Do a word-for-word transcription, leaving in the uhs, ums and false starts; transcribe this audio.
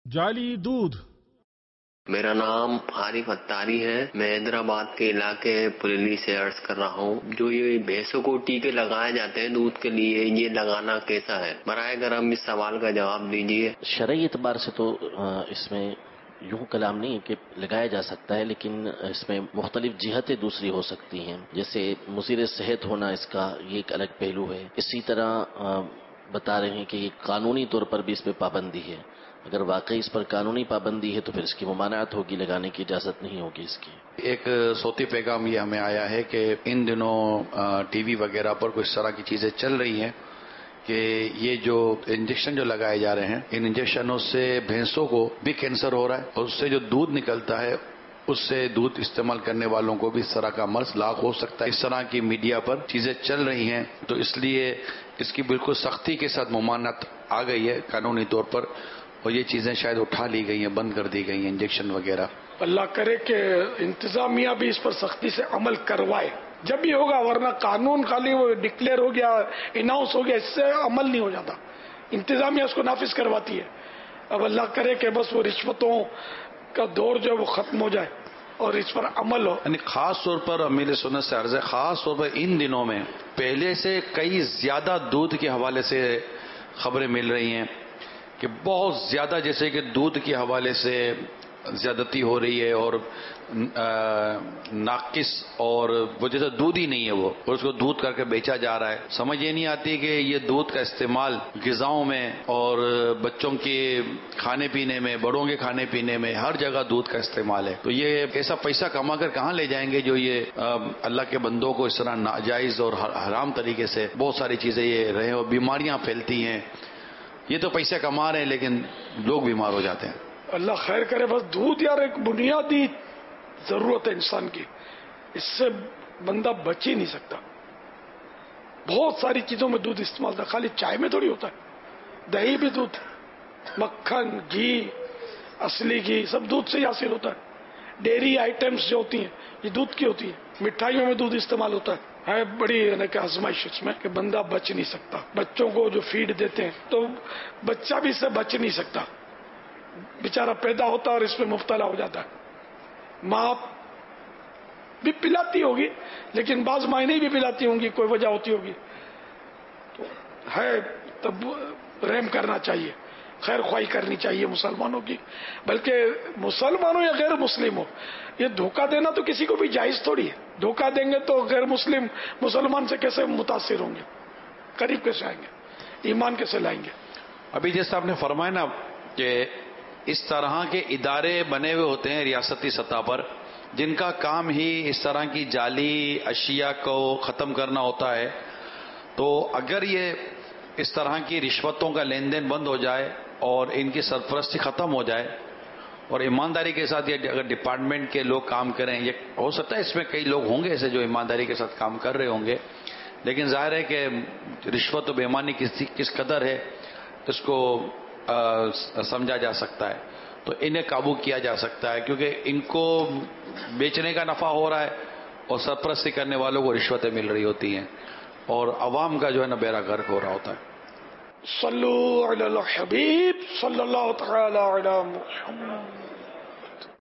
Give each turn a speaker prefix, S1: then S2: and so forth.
S1: جعلی دودھ۔
S2: میرا نام عارف اتاری ہے، میں حیدرآباد کے علاقے پریلی سے عرض کر رہا ہوں۔ جو یہ بھینسوں کو ٹیکے لگائے جاتے ہیں دودھ کے لیے، یہ لگانا کیسا ہے؟ براہ کرم اس سوال کا جواب دیجیے۔
S3: شرعی اعتبار سے تو اس میں یوں کلام نہیں کہ لگایا جا سکتا ہے، لیکن اس میں مختلف جہتیں دوسری ہو سکتی ہیں، جیسے مضر صحت ہونا، اس کا یہ ایک الگ پہلو ہے۔ اسی طرح بتا رہے ہیں کہ یہ قانونی طور پر بھی اس پہ پابندی ہے۔ اگر واقعی اس پر قانونی پابندی ہے تو پھر اس کی ممانعت ہوگی، لگانے کی اجازت نہیں ہوگی اس کی۔
S4: ایک صوتی پیغام یہ ہمیں آیا ہے کہ ان دنوں ٹی وی وغیرہ پر کچھ طرح کی چیزیں چل رہی ہیں کہ یہ جو انجیکشن جو لگائے جا رہے ہیں، ان انجیکشنوں سے بھینسوں کو بھی کینسر ہو رہا ہے، اور اس سے جو دودھ نکلتا ہے اس سے دودھ استعمال کرنے والوں کو بھی اس طرح کا مرض لاحق ہو سکتا ہے۔ اس طرح کی میڈیا پر چیزیں چل رہی ہیں، تو اس لیے اس کی بالکل سختی کے ساتھ ممانعت آ گئی ہے قانونی طور پر، اور یہ چیزیں شاید اٹھا لی گئی ہیں، بند کر دی گئی ہیں انجیکشن وغیرہ۔
S5: اللہ کرے کہ انتظامیہ بھی اس پر سختی سے عمل کروائے جب بھی ہوگا، ورنہ قانون خالی وہ ڈکلیئر ہو گیا، اناؤنس ہو گیا، اس سے عمل نہیں ہو جاتا، انتظامیہ اس کو نافذ کرواتی ہے۔ اب اللہ کرے کہ بس وہ رشوتوں کا دور جو ہے وہ ختم ہو جائے اور اس پر عمل ہو۔
S4: یعنی خاص طور پر امیر سنت سے عرض ہے، خاص طور پر ان دنوں میں پہلے سے کئی زیادہ دودھ کے حوالے سے خبریں مل رہی ہیں کہ بہت زیادہ، جیسے کہ دودھ کے حوالے سے زیادتی ہو رہی ہے، اور ناقص، اور وہ جیسے دودھ ہی نہیں ہے وہ، اور اس کو دودھ کر کے بیچا جا رہا ہے۔ سمجھ یہ نہیں آتی کہ یہ دودھ کا استعمال غذاؤں میں اور بچوں کے کھانے پینے میں، بڑوں کے کھانے پینے میں، ہر جگہ دودھ کا استعمال ہے۔ تو یہ ایسا پیسہ کما کر کہاں لے جائیں گے جو یہ اللہ کے بندوں کو اس طرح ناجائز اور حرام طریقے سے بہت ساری چیزیں یہ رہے، اور بیماریاں پھیلتی ہیں۔ یہ تو پیسے کما رہے ہیں لیکن لوگ بیمار ہو جاتے ہیں۔
S5: اللہ خیر کرے۔ بس دودھ یار ایک بنیادی ضرورت ہے انسان کی، اس سے بندہ بچ ہی نہیں سکتا۔ بہت ساری چیزوں میں دودھ استعمال ہوتا ہے، خالی چائے میں تھوڑی ہوتا ہے، دہی بھی دودھ، مکھن، گھی، اصلی گھی سب دودھ سے ہی حاصل ہوتا ہے۔ ڈیری آئٹمس جو ہوتی ہیں یہ دودھ کی ہوتی ہیں، مٹھائیوں میں دودھ استعمال ہوتا ہے۔ ہے بڑی یعنی کہ آزمائش اس میں کہ بندہ بچ نہیں سکتا۔ بچوں کو جو فیڈ دیتے ہیں تو بچہ بھی اس سے بچ نہیں سکتا، بیچارہ پیدا ہوتا اور اس میں مبتلا ہو جاتا ہے۔ ماں بھی پلاتی ہوگی لیکن بعض مائیں نہیں بھی پلاتی ہوں گی، کوئی وجہ ہوتی ہوگی، تو ہے تب رحم کرنا چاہیے، خیر خواہی کرنی چاہیے مسلمانوں کی، بلکہ مسلمانوں یا غیر مسلم ہو، یہ دھوکہ دینا تو کسی کو بھی جائز تھوڑی ہے۔ دھوکہ دیں گے تو غیر مسلم مسلمان سے کیسے متاثر ہوں گے، قریب کیسے آئیں گے، ایمان کیسے لائیں گے؟
S4: ابھی جیسا آپ نے فرمایا نا کہ اس طرح کے ادارے بنے ہوئے ہوتے ہیں ریاستی سطح پر جن کا کام ہی اس طرح کی جعلی اشیاء کو ختم کرنا ہوتا ہے، تو اگر یہ اس طرح کی رشوتوں کا لین دین بند ہو جائے اور ان کی سرپرستی ختم ہو جائے اور ایمانداری کے ساتھ یہ اگر ڈپارٹمنٹ کے لوگ کام کریں، یہ ہو سکتا ہے اس میں کئی لوگ ہوں گے ایسے جو ایمانداری کے ساتھ کام کر رہے ہوں گے، لیکن ظاہر ہے کہ رشوت و بے ایمانی کس کس قدر ہے اس کو سمجھا جا سکتا ہے، تو انہیں قابو کیا جا سکتا ہے، کیونکہ ان کو بیچنے کا نفع ہو رہا ہے اور سرپرستی کرنے والوں کو رشوتیں مل رہی ہوتی ہیں، اور عوام کا جو ہے نا بیڑا غرق ہو رہا ہوتا ہے۔
S5: صلو علی الحبیب صلی اللہ تعالی علی محمد۔